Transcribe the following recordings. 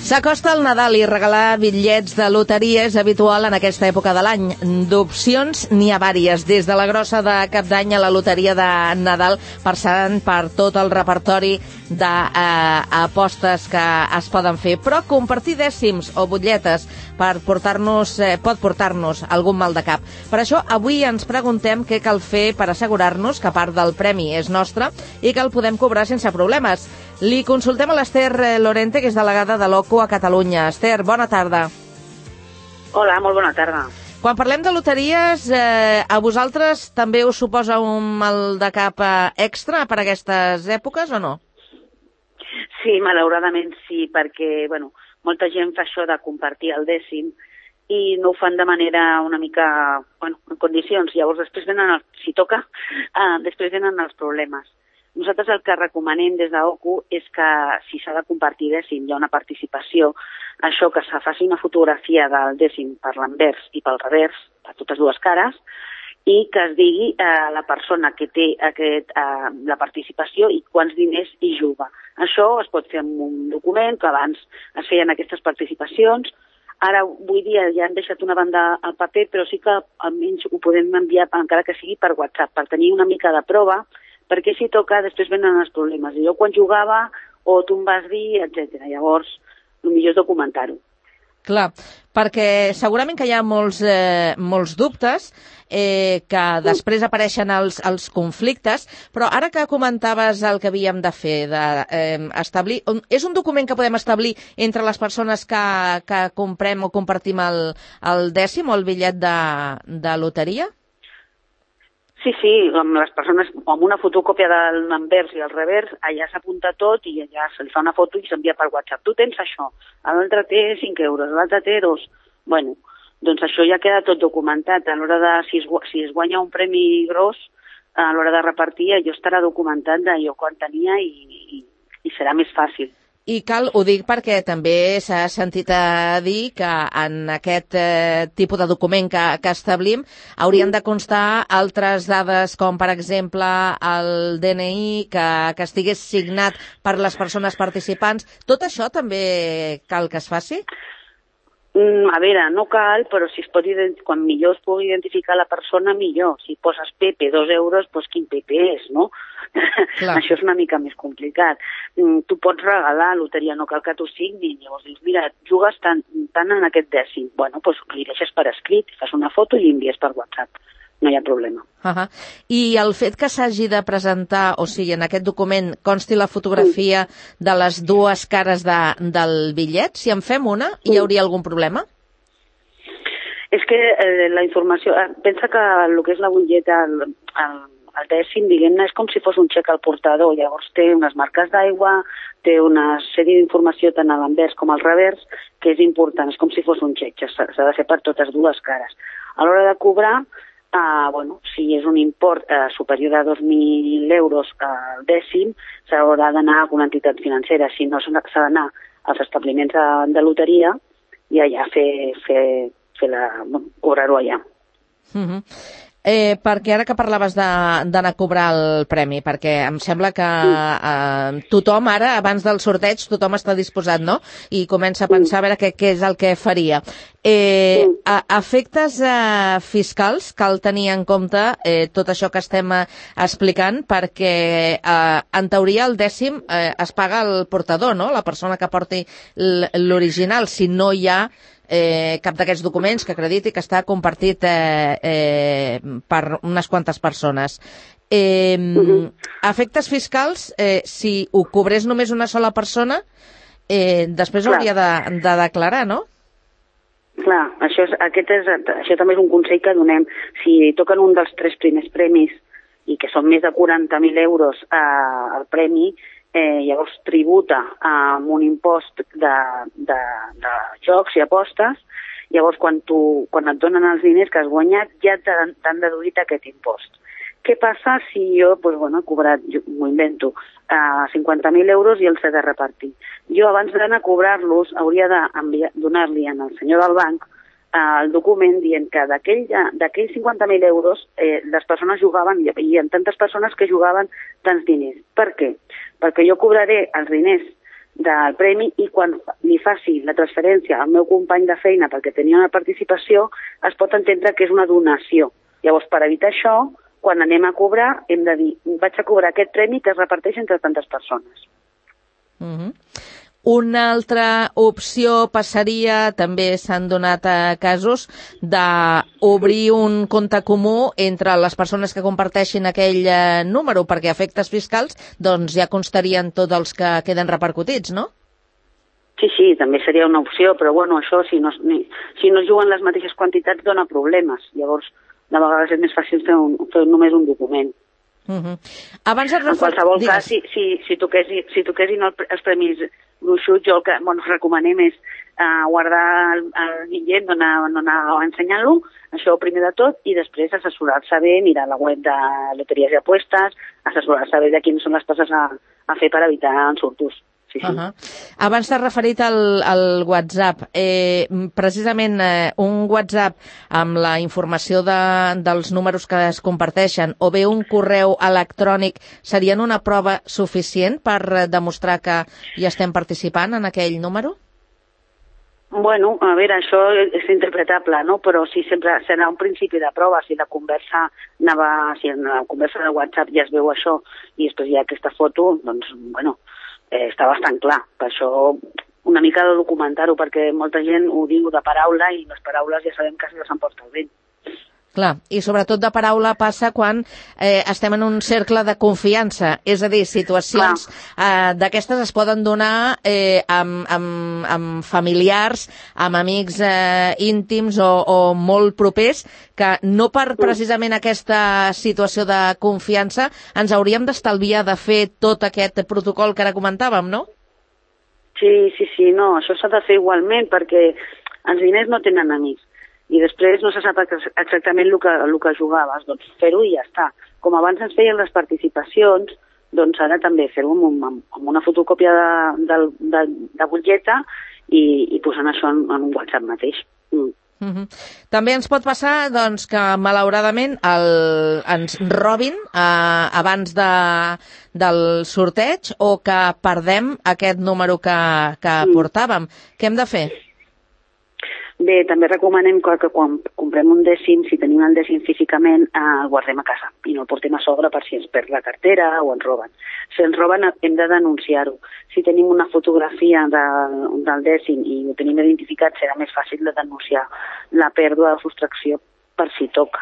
S'acosta el Nadal i regalar bitllets de loteria és habitual en aquesta època de l'any. D'opcions n'hi ha vàries, des de la grossa de Cap d'Any a la loteria de Nadal, passant per tot el repertori d'apostes que es poden fer. Però compartir dècims o butlletes pot portar-nos algun mal de cap. Per això, avui ens preguntem què cal fer per assegurar-nos que part del premi és nostre i que el podem cobrar sense problemes. Li consultem a l'Ester Lorente, que és delegada de l'OCU a Catalunya. Ester, bona tarda. Hola, molt bona tarda. Quan parlem de loteries, a vosaltres també us suposa un mal de cap extra per aquestes èpoques o no? Sí, malauradament sí, perquè molta gent fa això de compartir el dècim i no ho fan de manera una mica, en condicions. Llavors després venen, si toca, després venen els problemes. Nosaltres el que recomanem des d'OCU és que si s'ha de compartir dècim, hi ha una participació, això que se faci una fotografia del dècim per l'anvers i pel revers, per totes dues cares, i que es digui la persona que té la participació i quants diners hi juga. Això es pot fer amb un document, que abans es feien aquestes participacions. Ara, avui dia, ja han deixat una banda al paper, però sí que almenys ho podem enviar, encara que sigui per WhatsApp, per tenir una mica de prova, perquè si toca després venen els problemes. Jo quan jugava, o tu em vas dir, etc. Llavors, el millor és documentar-ho. Clar, perquè segurament que hi ha molts dubtes que després apareixen els conflictes, però ara que comentaves el que havíem de fer, establir, és un document que podem establir entre les persones que comprem o compartim el dècim o el bitllet de loteria? Sí, amb les persones, amb una fotocòpia de l'anvers i el revers, allà s'apunta tot i allà se li fa una foto i s'envia per WhatsApp. Tu tens això, l'altre té 5 euros, l'altre té 2. Doncs això ja queda tot documentat. A l'hora de, si es guanya un premi gros, a l'hora de repartir, allò estarà documentat d'allò quan tenia i serà més fàcil. I ho dic perquè també s'ha sentit a dir que en aquest tipus de document que establim haurien de constar altres dades com, per exemple, el DNI que estigués signat per les persones participants. Tot això també cal que es faci? A veure, no cal, però si quan millor es pugui identificar la persona, millor. Si poses Pepe, 2 euros, doncs quin Pepe és, no? Això és una mica més complicat. Tu pots regalar loteria, no cal que t'ho signin. Llavors dius, mira, jugues tant en aquest dècim. Doncs li deixes per escrit, fas una foto i l'envies per WhatsApp. No hi ha problema. I el fet que s'hagi de presentar, o sigui, en aquest document consti la fotografia de les dues cares del bitllet, si en fem una, hi hauria algun problema? És que la informació... Pensa que el que és la butlleta, el dècim, diguem-ne, és com si fos un xec al portador. Llavors té unes marques d'aigua, té una sèrie d'informació tant a l'anvers com al revers, que és important, és com si fos un xec, s'ha de fer per totes dues cares. A l'hora de cobrar, si és un import superior a 2.000 euros al dècim, s'haurà d'anar a una entitat financera. Si no, s'ha d'anar als establiments de loteria i allà cobrar-ho allà. Perquè ara que parlaves d'anar a cobrar el premi, perquè em sembla que tothom ara, abans del sorteig, tothom està disposat, no? I comença a pensar a veure què és el que faria. Efectes fiscals, cal tenir en compte tot això que estem explicant, perquè en teoria el dècim es paga al portador, no? La persona que porti l'original, si no hi ha cap d'aquests documents que acrediti que està compartit per unes quantes persones. Efectes fiscals, si ho cobrés només una sola persona, després hauria de declarar, no? Clar, això també és un consell que donem. Si toquen un dels 3 primers premis i que són més de 40.000 euros al premi, llavors tributa amb un impost de jocs i apostes. Llavors, quan et donen els diners que has guanyat, ja t'han deduït aquest impost. Què passa si jo he cobrat, m'ho invento, 50.000 euros i els he de repartir? Jo, abans d'anar a cobrar-los, hauria de donar-li al senyor del banc el document dient que d'aquells 50.000 euros les persones jugaven, i hi ha tantes persones que jugaven tants diners. Per què? Perquè jo cobraré els diners del premi i quan li faci la transferència al meu company de feina perquè tenia una participació, es pot entendre que és una donació. Llavors, per evitar això, quan anem a cobrar, hem de dir, vaig a cobrar aquest premi que es reparteix entre tantes persones. Una altra opció passaria, també s'han donat casos, d'obrir un compte comú entre les persones que comparteixin aquell número, perquè a efectes fiscals doncs ja constarien tots els que queden repercutits, no? Sí, també seria una opció, però bueno, això, si no juguen les mateixes quantitats, dona problemes. Llavors, de vegades és més fàcil fer només un document. Abans en qualsevol cas, si toquessin els premis gruixuts, jo el que recomanem és guardar el bitllet, no anar ensenyant-lo, això primer de tot, i després assessorar-se bé, mirar la web de Loteries i Apuestes, assessorar-se bé de quines són les passes a fer per evitar ensurtos. Sí. Abans t'has referit al WhatsApp. Precisament un WhatsApp amb la informació dels números que es comparteixen o bé un correu electrònic serien una prova suficient per demostrar que hi estem participant en aquell número? Bueno, a veure, això és interpretable, no? Però sí, sempre serà un principi de prova. Si en la conversa de WhatsApp ja es veu això i després hi ha aquesta foto, doncs, bueno, està bastant clar. Per això una mica de documentar-ho, perquè molta gent ho diu de paraula i les paraules ja sabem que s'emporta el vent. Clar, i sobretot de paraula passa quan estem en un cercle de confiança, és a dir, situacions d'aquestes es poden donar amb familiars, amb amics íntims o molt propers, que no per precisament aquesta situació de confiança ens hauríem d'estalviar de fer tot aquest protocol que ara comentàvem, no? Sí, no, això s'ha de fer igualment, perquè els diners no tenen amics. I després no se sap exactament el que jugaves, doncs fer-ho i ja està. Com abans ens feien les participacions, doncs ara també fer-ho amb una fotocòpia de butlleta i posant això en un WhatsApp mateix. També ens pot passar doncs, que malauradament ens robin abans del sorteig o que perdem aquest número que portàvem. Què hem de fer? Bé, també recomanem que quan comprem un dècim, si tenim el dècim físicament, el guardem a casa i no el portem a sobre per si ens perd la cartera o ens roben. Si ens roben hem de denunciar-ho. Si tenim una fotografia del dècim i ho tenim identificat, serà més fàcil de denunciar la pèrdua o sostracció per si toca.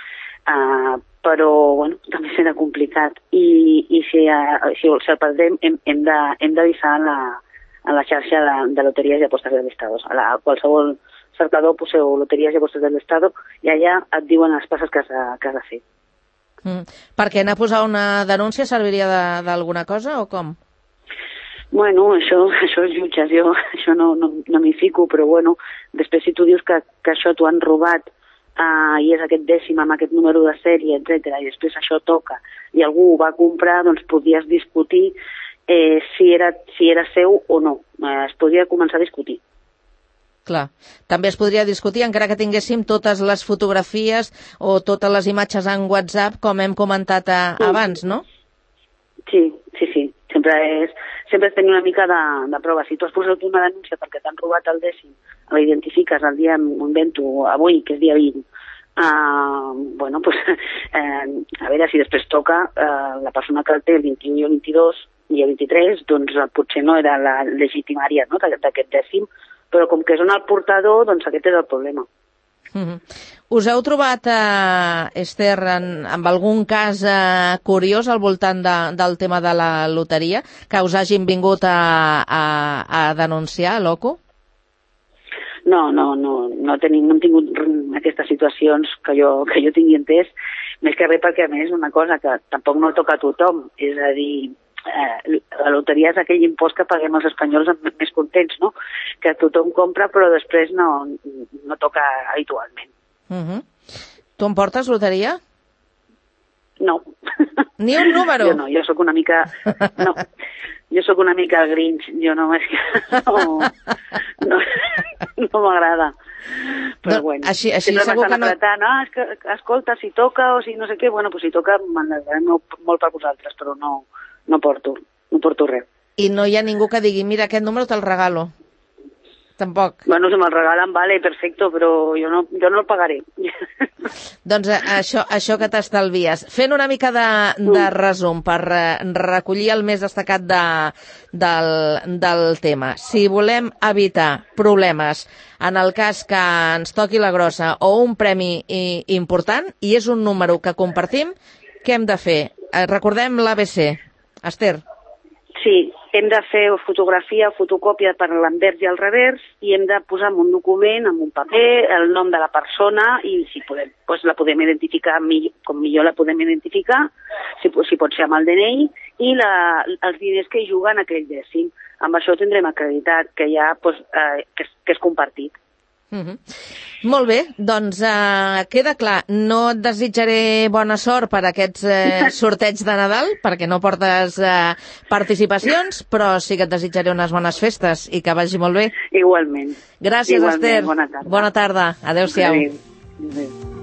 Però, bueno, també serà complicat. I si el perdem, hem d'avisar a la xarxa de Loteries i Apuestas del Estado. A qualsevol cercador poseu Loteries i Apuestas del Estado i allà et diuen les passes que has de fer. Perquè anar a posar una denúncia serviria d'alguna cosa o com? Bueno, això és jutges, jo això no m'hi fico, però bueno, després si tu dius que això t'ho han robat i és aquest dècim amb aquest número de sèrie, etc., i després això toca i algú ho va comprar, doncs podries discutir si era seu o no. Es podria començar a discutir. Clar. També es podria discutir, encara que tinguéssim totes les fotografies o totes les imatges en WhatsApp, com hem comentat abans, no? Sí. Sempre és tenir una mica de prova. Si tu has posat una denúncia perquè t'han robat el dècim, l'identifiques el dia, m'ho invento, avui, que és dia 20, bueno, pues, a veure si després toca la persona que el té el 21 i el 22 i el 23, doncs potser no era la legitimària, no?, d'aquest dècim, però com que és el portador, doncs aquest és el problema. Us heu trobat, Esther, amb algun cas curiós al voltant del tema de la loteria que us hagin vingut a denunciar a l'OCU? No hem tingut aquestes situacions que jo tingui entès, més que res perquè a més una cosa que tampoc no toca a tothom, és a dir, la loteria és aquell impost que paguem els espanyols més contents, no? Que tothom compra però després no toca habitualment. Tu em portes loteria? No. Ni un número? Jo no, jo sóc una mica... No, jo sóc una mica el Grinch, jo no, és que no m'agrada. Però bueno, així segur que no... És que, escolta, si toca o si no sé què, bueno, pues si toca m'enlaçarem molt per vosaltres, però no porto res. I no hi ha ningú que digui, mira, aquest número te'l regalo. Tampoc. Bueno, si me'l regalen, vale, perfecto, però jo no el pagaré. Doncs això que t'estalvies. Fent una mica de resum per recollir el més destacat del tema. Si volem evitar problemes en el cas que ens toqui la grossa o un premi important, i és un número que compartim, què hem de fer? Recordem l'ABC. Esther. Sí, hem de fer fotografia o fotocòpia per l'anvers i el revers i hem de posar en un document, en un paper, el nom de la persona i si podem, doncs la podem identificar com millor la podem identificar, si pot ser amb el DNI i els diners que hi juguen aquell dècim. Amb això tindrem acreditat que ja que és compartit. Molt bé, doncs queda clar, no et desitjaré bona sort per aquests sorteigs de Nadal, perquè no portes participacions, però sí que et desitjaré unes bones festes i que vagi molt bé. Igualment. Gràcies, Esther. Bona tarda. Bona tarda. Adéu-siau. Adéu.